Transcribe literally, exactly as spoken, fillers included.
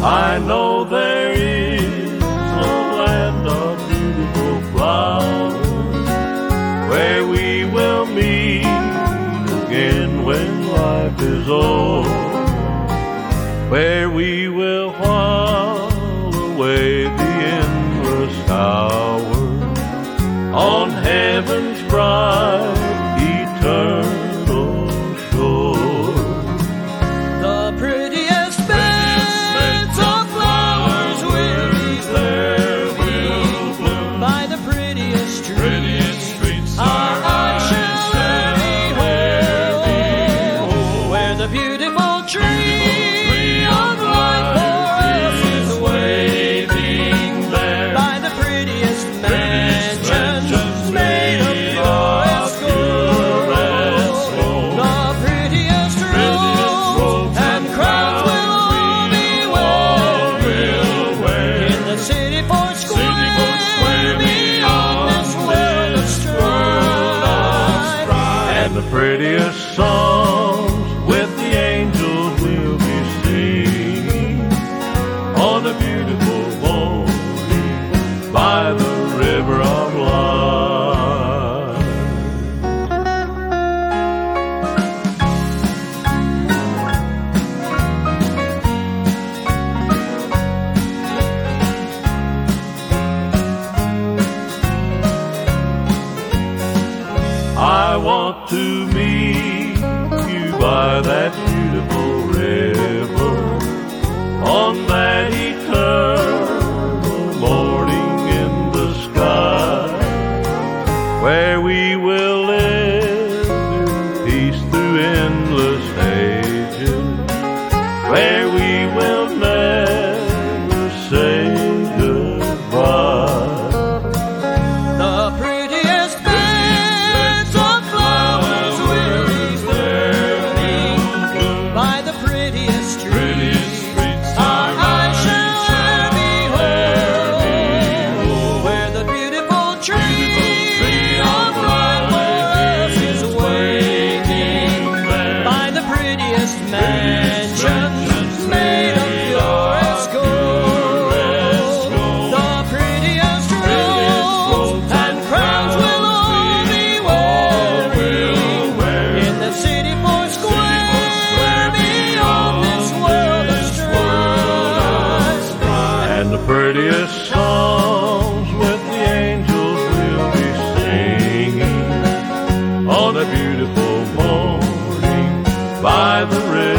I know there is a land of beautiful flowers where we will meet again when life is old, where we will while away the endless hours on heaven's bright eternal shore. The prettiest beds of flowers will be there, will bloom by the prettiest streets. Our eyes shall behold, where the beautiful tree of life for us is waving there, by the prettiest mansions made of purest gold. The prettiest robes and crowns will all be wearing in the city four square beyond this world of strife. And the prettiest songs with the angels will be singing on a beautiful morning by the river of life. I want to meet you by that beautiful river on that eternal morning in the sky, where we will live in peace through endless ages, where we will never say goodbye. The prettiest beds of flowers will be blooming by the prettiest streets. Our eyes shall behold, where the beautiful tree of life for us is waiting, by the prettiest mansions made of purest gold. The prettiest robes and crowns will all be wearing in the city four square beyond this world of strife. And the prettiest songs with the angels will be singing on a beautiful morning by the river